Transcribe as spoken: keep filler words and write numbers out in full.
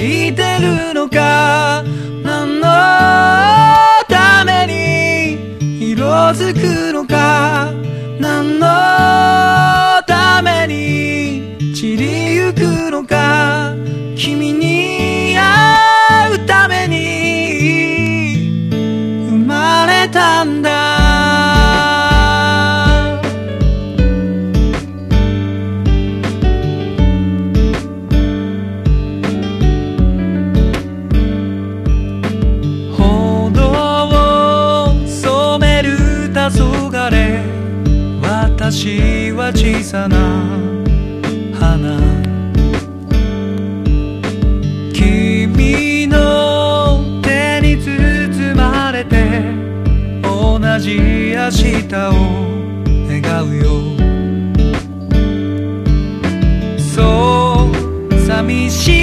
いてるのか、何のために色づくのか、何のために散りゆくのか、君に会うために生まれたんだ。歩道を染める黄昏、私は小さな花、君の手に包まれて同じ明日を願うよ。そう寂しい